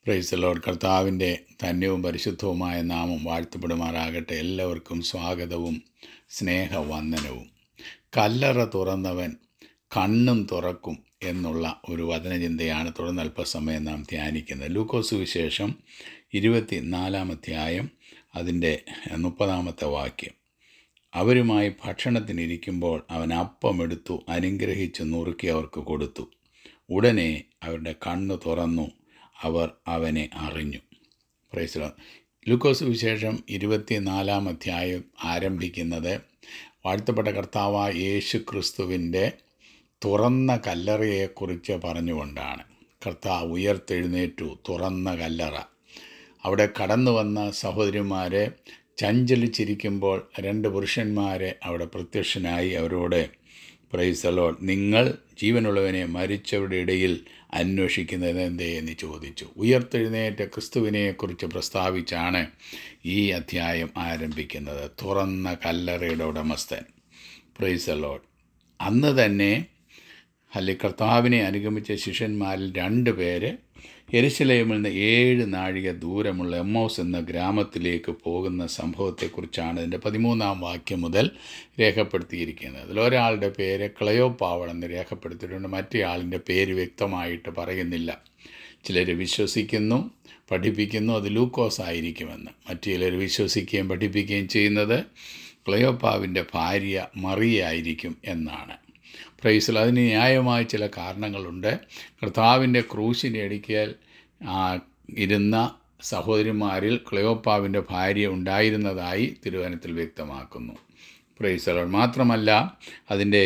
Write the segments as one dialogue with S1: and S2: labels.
S1: Price the Lord. കർത്താവിൻ്റെ ധന്യവും പരിശുദ്ധവുമായ നാമം വാഴ്ത്തപ്പെടുമാറാകട്ടെ. എല്ലാവർക്കും സ്വാഗതവും സ്നേഹവന്ദനവും. കല്ലറ തുറന്നവൻ കണ്ണും തുറക്കും എന്നുള്ള ഒരു വചനചിന്തയാണ് തുടർന്ന് അല്പസമയം നാം ധ്യാനിക്കുന്നത്. ലൂക്കോസ് സുവിശേഷം 24 അധ്യായം അതിൻ്റെ 30 വാക്യം. അവരുമായി ഭക്ഷണത്തിനിരിക്കുമ്പോൾ അവൻ അപ്പമെടുത്തു അനുഗ്രഹിച്ച് നുറുക്കി അവർക്ക് കൊടുത്തു. ഉടനെ അവരുടെ കണ്ണ് തുറന്നു, അവർ അവനെ അറിഞ്ഞു. Praise the Lord. ലൂക്കോസ് സുവിശേഷം 24 അധ്യായം ആരംഭിക്കുന്നത് വാഴ്ത്തപ്പെട്ട കർത്താവായ യേശു ക്രിസ്തുവിൻ്റെ തുറന്ന കല്ലറയെക്കുറിച്ച് പറഞ്ഞുകൊണ്ടാണ്. കർത്താവ് ഉയർത്തെഴുന്നേറ്റു, തുറന്ന കല്ലറ. അവിടെ കടന്നു വന്ന സഹോദരിമാരെ ചഞ്ചലിച്ചിരിക്കുമ്പോൾ 2 പുരുഷന്മാരെ അവിടെ പ്രത്യക്ഷനായി അവരോട്, പ്രൈസ് ദി ലോർഡ്, നിങ്ങൾ ജീവനുള്ളവനെ മരിച്ചവരുടെ ഇടയിൽ അന്വേഷിക്കുന്നത് എന്തേ എന്ന് ചോദിച്ചു. ഉയർത്തെഴുന്നേറ്റ ക്രിസ്തുവിനെക്കുറിച്ച് പ്രസ്താവിച്ചാണ് ഈ അധ്യായം ആരംഭിക്കുന്നത്. തുറന്ന കല്ലറയുടെ ഉടമസ്ഥൻ. Praise the Lord. അന്ന് തന്നെ കർത്താവിനെ അനുഗമിച്ച ശിഷ്യന്മാരിൽ 2 പേര് യെരുശലേമിൽ നിന്ന് 7 നാഴിക ദൂരമുള്ള എമ്മൗസ് എന്ന ഗ്രാമത്തിലേക്ക് പോകുന്ന സംഭവത്തെക്കുറിച്ചാണ് ഇതിൻ്റെ 13 വാക്യം മുതൽ രേഖപ്പെടുത്തിയിരിക്കുന്നത്. അതിലൊരാളുടെ പേര് ക്ലയോപ്പാവളെന്ന് രേഖപ്പെടുത്തിയിട്ടുണ്ട്. മറ്റേ ആളിൻ്റെ പേര് വ്യക്തമായിട്ട് പറയുന്നില്ല. ചിലർ വിശ്വസിക്കുന്നു, പഠിപ്പിക്കുന്നു അത് ലൂക്കോസ് ആയിരിക്കുമെന്ന്. മറ്റു ചിലർ വിശ്വസിക്കുകയും പഠിപ്പിക്കുകയും ചെയ്യുന്നത് ക്ലയോപ്പാവിൻ്റെ ഭാര്യ മറിയായിരിക്കും എന്നാണ്. പ്രൈസിൽ അതിന് ന്യായമായ ചില കാരണങ്ങളുണ്ട്. കർത്താവിൻ്റെ ക്രൂശിൻ്റെ അടുക്കൽ ഇരുന്ന സഹോദരിമാരിൽ ക്ലയോപ്പാവിൻ്റെ ഭാര്യ ഉണ്ടായിരുന്നതായി തിരുവചനത്തിൽ വ്യക്തമാക്കുന്നു. പ്രൈസ് മാത്രമല്ല, അതിൻ്റെ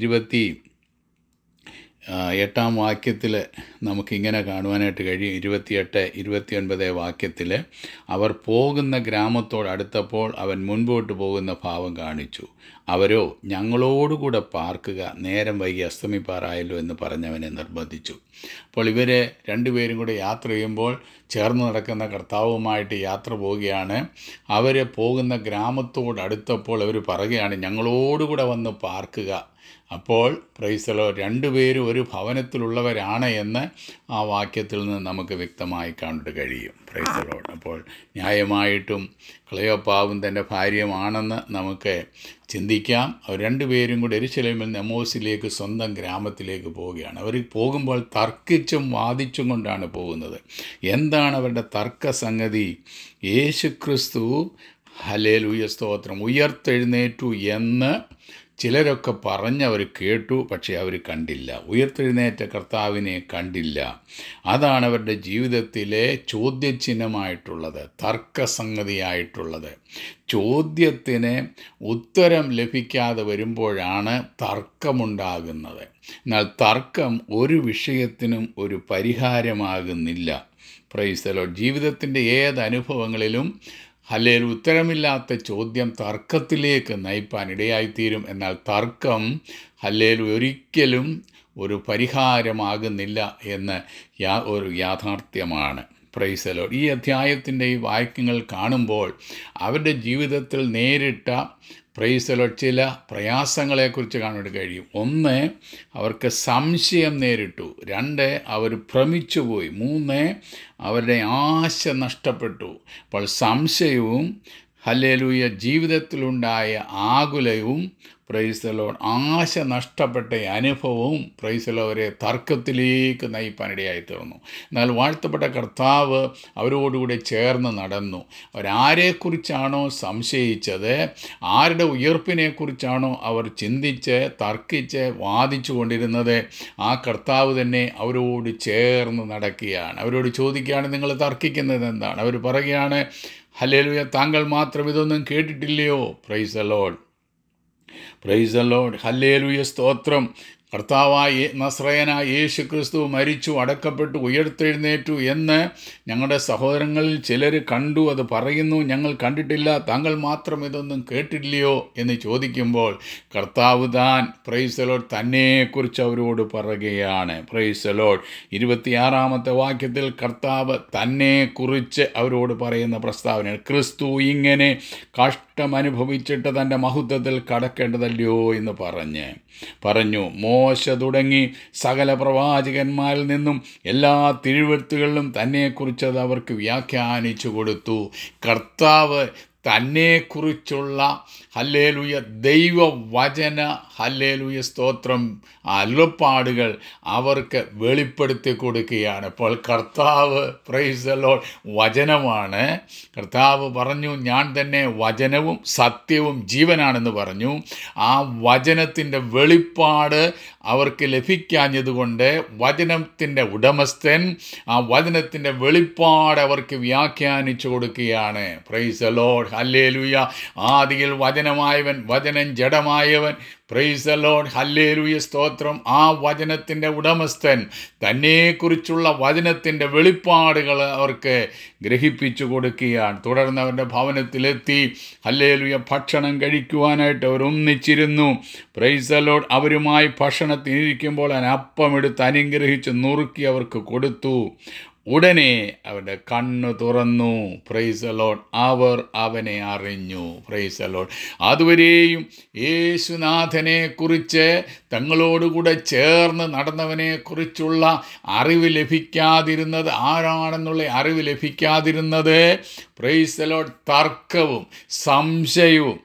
S1: 28 വാക്യത്തിൽ നമുക്കിങ്ങനെ കാണുവാനായിട്ട് കഴിയും. 28, 29 വാക്യത്തിൽ അവർ പോകുന്ന ഗ്രാമത്തോട് അടുത്തപ്പോൾ അവൻ മുൻപോട്ട് പോകുന്ന ഭാവം കാണിച്ചു. അവരോ ഞങ്ങളോടുകൂടെ പാർക്കുക, നേരം വൈകി അസ്തമിപ്പാറായല്ലോ എന്ന് പറഞ്ഞവനെ നിർബന്ധിച്ചു. അപ്പോൾ ഇവർ 2 പേരും കൂടെ യാത്ര ചെയ്യുമ്പോൾ ചേർന്ന് നടക്കുന്ന കർത്താവുമായിട്ട് യാത്ര പോവുകയാണ്. അവർ പോകുന്ന ഗ്രാമത്തോട് അടുത്തപ്പോൾ അവർ പറയുകയാണ്, ഞങ്ങളോടുകൂടെ വന്ന് പാർക്കുക. അപ്പോൾ പ്രൈസ് ദി ലോർഡ്, 2 പേരും ഒരു ഭവനത്തിലുള്ളവരാണ് എന്ന് ആ വാക്യത്തിൽ നിന്ന് നമുക്ക് വ്യക്തമായി കാണാൻ കഴിയും. Praise the Lord. അപ്പോൾ ന്യായമായിട്ടും ക്ലയോപ്പാവും തൻ്റെ ഭാര്യയുമാണെന്ന് നമുക്ക് ചിന്തിക്കാം. അവർ 2 പേരും കൂടി യെരുശലേമിൽ നിന്ന് എമ്മൗസിലേക്ക്, സ്വന്തം ഗ്രാമത്തിലേക്ക് പോവുകയാണ്. അവർ പോകുമ്പോൾ തർക്കിച്ചും വാദിച്ചും കൊണ്ടാണ് പോകുന്നത്. എന്താണ് അവരുടെ തർക്കസംഗതി? യേശുക്രിസ്തു ഹല്ലേലൂയ സ്തോത്രം ഉയർത്തെഴുന്നേറ്റു എന്ന് ചിലരൊക്കെ പറഞ്ഞവർ കേട്ടു, പക്ഷേ അവർ കണ്ടില്ല. ഉയർത്തെഴുന്നേറ്റ കർത്താവിനെ കണ്ടില്ല. അതാണ് അവരുടെ ജീവിതത്തിലെ ചോദ്യചിഹ്നമായിട്ടുള്ളത്, തർക്കസംഗതിയായിട്ടുള്ളത്. ചോദ്യത്തിന് ഉത്തരം ലഭിക്കാതെ വരുമ്പോഴാണ് തർക്കമുണ്ടാകുന്നത്. എന്നാൽ തർക്കം ഒരു വിഷയത്തിനും ഒരു പരിഹാരമാകുന്നില്ല. Price the Lord. ജീവിതത്തിൻ്റെ ഏത് അനുഭവങ്ങളിലും ഹല്ലേലൂയ ഉത്തരമില്ലാത്ത ചോദ്യം തർക്കത്തിലേക്ക് നയിപ്പാൻ ഇടയായിത്തീരും. എന്നാൽ തർക്കം ഹല്ലേലൂയ ഒരിക്കലും ഒരു പരിഹാരമാകുന്നില്ല എന്ന് ഒരു യാഥാർത്ഥ്യമാണ്. Praise the Lord. ഈ അധ്യായത്തിൻ്റെ ഈ വാക്യങ്ങൾ കാണുമ്പോൾ അവരുടെ ജീവിതത്തിൽ നേരിട്ട പ്രൈസ് ദി ലോർഡ് ചില പ്രയാസങ്ങളെക്കുറിച്ച് കാണാൻ കഴിയും. 1, അവർക്ക് സംശയം നേരിട്ടു. 2, അവർ ഭ്രമിച്ചുപോയി. 3, അവരുടെ ആശ നഷ്ടപ്പെട്ടു. അപ്പോൾ സംശയവും ഹല്ലേലൂയ ജീവിതത്തിലുണ്ടായ ആകുലവും പ്രൈസ് ദി ലോർഡ് ആശ നഷ്ടപ്പെട്ട അനുഭവവും പ്രൈസ് ദി ലോർഡ് അവരെ തർക്കത്തിലേക്ക് നയിപ്പാനിടയായി തീർന്നു. എന്നാൽ വാഴ്ത്തപ്പെട്ട കർത്താവ് അവരോടുകൂടി ചേർന്ന് നടന്നു. അവരാരെക്കുറിച്ചാണോ സംശയിച്ചത്, ആരുടെ ഉയർപ്പിനെക്കുറിച്ചാണോ അവർ ചിന്തിച്ച് തർക്കിച്ച് വാദിച്ചു കൊണ്ടിരുന്നത്, ആ കർത്താവ് തന്നെ അവരോട് ചേർന്ന് നടക്കുകയാണ്. അവരോട് ചോദിക്കുകയാണ്, നിങ്ങൾ തർക്കിക്കുന്നത് എന്താണ്? അവർ പറയുകയാണ്, ഹല്ലേലൂയ താങ്കൾ മാത്രം ഇതൊന്നും കേട്ടിട്ടില്ലയോ? Praise the Lord. Praise the Lord. ഹല്ലേലൂയ സ്തോത്രം. കർത്താവായ നസ്രയനായ യേശു ക്രിസ്തു മരിച്ചു, അടക്കപ്പെട്ടു, ഉയർത്തെഴുന്നേറ്റു എന്ന് ഞങ്ങളുടെ സഹോദരങ്ങളിൽ ചിലർ കണ്ടു, അത് പറയുന്നു. ഞങ്ങൾ കണ്ടിട്ടില്ല, താങ്കൾ മാത്രം ഇതൊന്നും കേട്ടില്ലയോ എന്ന് ചോദിക്കുമ്പോൾ കർത്താവ് താൻ പ്രൈസ് ദി ലോർഡ് തന്നെക്കുറിച്ച് അവരോട് പറയുകയാണ്. Price the Lord. 26 വാക്യത്തിൽ കർത്താവ് തന്നെക്കുറിച്ച് അവരോട് പറയുന്ന പ്രസ്താവന, ക്രിസ്തു ഇങ്ങനെ നഷ്ടം അനുഭവിച്ചിട്ട് തൻ്റെ മഹത്വത്തിൽ കടക്കേണ്ടതല്ലയോ എന്ന് പറഞ്ഞു. മോശ തുടങ്ങി സകല പ്രവാചകന്മാരിൽ നിന്നും എല്ലാ തിരുവെഴുത്തുകളിലും തന്നെക്കുറിച്ച് അത് അവർക്ക് വ്യാഖ്യാനിച്ചു കൊടുത്തു. കർത്താവ് തന്നെക്കുറിച്ചുള്ള ഹല്ലേലൂയ ദൈവവചന ഹല്ലേലൂയ സ്തോത്രം അരുളപ്പാടുകൾ അവർക്ക് വെളിപ്പെടുത്തി കൊടുക്കുകയാണ്. അപ്പോൾ കർത്താവ് പ്രൈസ് ദി ലോർഡ് വചനമാണ്. കർത്താവ് പറഞ്ഞു, ഞാൻ തന്നെ വചനവും സത്യവും ജീവനാണെന്ന് പറഞ്ഞു. ആ വചനത്തിൻ്റെ വെളിപ്പാട് അവർക്ക് ലഭിക്കാഞ്ഞതുകൊണ്ട് വചനത്തിൻ്റെ ഉടമസ്ഥൻ ആ വചനത്തിൻ്റെ വെളിപ്പാട് അവർക്ക് വ്യാഖ്യാനിച്ചു കൊടുക്കുകയാണ്. പ്രൈസ് ദി ലോർഡ് ഹല്ലേലൂയ. ആദിയിൽ വചനമായവൻ, വചനം ജഡമായവൻ. പ്രൈസ് ദി ലോർഡ് ഹല്ലേലൂയ സ്തോത്രം. ആ വചനത്തിൻ്റെ ഉടമസ്ഥൻ തന്നെക്കുറിച്ചുള്ള വചനത്തിൻ്റെ വെളിപ്പാടുകൾ അവർക്ക് ഗ്രഹിപ്പിച്ചു കൊടുക്കുകയാണ്. തുടർന്ന് അവൻ്റെ ഭവനത്തിലെത്തി ഹല്ലേലൂയ ഭക്ഷണം കഴിക്കുവാനായിട്ട് അവർ ഒന്നിച്ചിരുന്നു. Praise the Lord. അവരുമായി ഭക്ഷണത്തിനിരിക്കുമ്പോൾ അവൻ അപ്പമെടുത്ത് അനുഗ്രഹിച്ച് നുറുക്കി അവർക്ക് കൊടുത്തു. ഉടനെ അവൻ്റെ കണ്ണ് തുറന്നു. Price the Lord. അവർ അവനെ അറിഞ്ഞു. Praise the Lord. അതുവരെയും യേശുനാഥനെക്കുറിച്ച് തങ്ങളോടുകൂടെ ചേർന്ന് നടന്നവനെക്കുറിച്ചുള്ള അറിവ് ലഭിക്കാതിരുന്നത്, ആരാണെന്നുള്ള അറിവ് ലഭിക്കാതിരുന്നത്, പ്രൈസ് ദി ലോർഡ്, തർക്കവും സംശയവും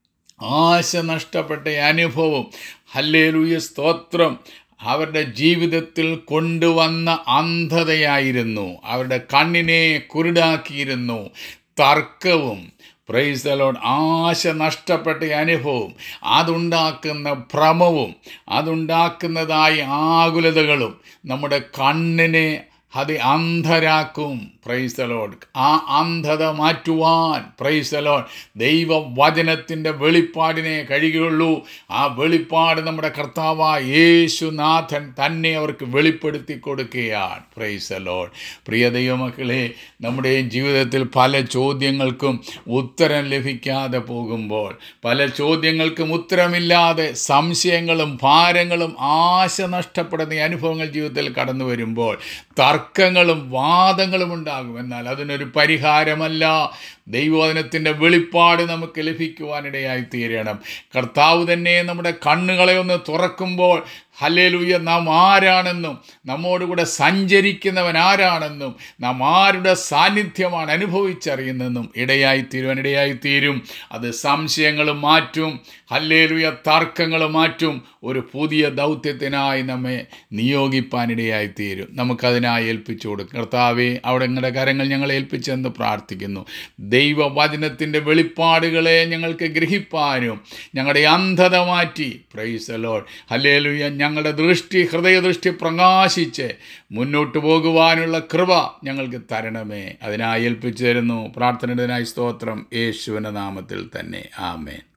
S1: ആശ നഷ്ടപ്പെട്ട അനുഭവം ഹല്ലേലൂയ സ്തോത്രം അവരുടെ ജീവിതത്തിൽ കൊണ്ടുവന്ന അന്ധതയായിരുന്നു. അവരുടെ കണ്ണിനെ കുരുടാക്കിയിരുന്നു. തർക്കവും പ്രൈസ് ദി ലോർഡ് ആശ നഷ്ടപ്പെട്ട അനുഭവം, അതുണ്ടാക്കുന്ന ഭ്രമവും അതുണ്ടാക്കുന്നതായ ആകുലതകളും നമ്മുടെ കണ്ണിനെ അത് അന്ധരാക്കും. Price the Lord. ആ അന്ധത മാറ്റുവാൻ പ്രൈസ് ദി ലോർഡ് ദൈവവചനത്തിൻ്റെ വെളിപ്പാടിനെ കഴിയുകയുള്ളൂ. ആ വെളിപ്പാട് നമ്മുടെ കർത്താവായ യേശുനാഥൻ തന്നെ അവർക്ക് വെളിപ്പെടുത്തി കൊടുക്കുകയാണ്. Praise the Lord. പ്രിയ ദൈവമക്കളെ, നമ്മുടെ ജീവിതത്തിൽ പല ചോദ്യങ്ങൾക്കും ഉത്തരം ലഭിക്കാതെ പോകുമ്പോൾ, പല ചോദ്യങ്ങൾക്കും ഉത്തരമില്ലാതെ സംശയങ്ങളും ഭാരങ്ങളും ആശ നഷ്ടപ്പെടുന്ന അനുഭവങ്ങൾ ജീവിതത്തിൽ കടന്നു വരുമ്പോൾ തർക്കങ്ങളും വാദങ്ങളും ഉണ്ടാകും. എന്നാൽ അതിനൊരു പരിഹാരമല്ല. ദൈവവചനത്തിൻ്റെ വെളിപ്പാട് നമുക്ക് ലഭിക്കുവാനിടയായി തീരണം. കർത്താവ് തന്നെ നമ്മുടെ കണ്ണുകളെ ഒന്ന് തുറക്കുമ്പോൾ ഹല്ലേലൂയ നാം ആരാണെന്നും നമ്മോടുകൂടെ സഞ്ചരിക്കുന്നവൻ ആരാണെന്നും നാം ആരുടെ സാന്നിധ്യമാണ് അനുഭവിച്ചറിയുന്നതെന്നും ഇടയായിത്തീരും. അത് സംശയങ്ങൾ മാറ്റും. ഹല്ലേലൂയ തർക്കങ്ങൾ മാറ്റും. ഒരു പുതിയ ദൗത്യത്തിനായി നമ്മെ നിയോഗിപ്പാനിടയായിത്തീരും. നമുക്കതിനായി ഏൽപ്പിച്ചു കൊടുക്കും. കർത്താവേ, അവിടെ നിങ്ങളുടെ കരങ്ങൾ ഞങ്ങളെ ഏൽപ്പിച്ചെന്ന് പ്രാർത്ഥിക്കുന്നു. ദൈവവചനത്തിൻ്റെ വെളിപ്പാടുകളെ ഞങ്ങൾക്ക് ഗ്രഹിപ്പാനും ഞങ്ങളുടെ അന്ധത മാറ്റി പ്രൈസ് ദി ലോർഡ് ഹല്ലേലൂയ ഞങ്ങളുടെ ഹൃദയദൃഷ്ടി പ്രകാശിച്ച് മുന്നോട്ട് പോകുവാനുള്ള കൃപ ഞങ്ങൾക്ക് തരണമേ. അതിനായി ഏൽപ്പിച്ചു തരുന്നു. പ്രാർത്ഥനയുടേതിനായി സ്തോത്രം. യേശുവിൻ്റെ നാമത്തിൽ തന്നെ. ആമേൻ.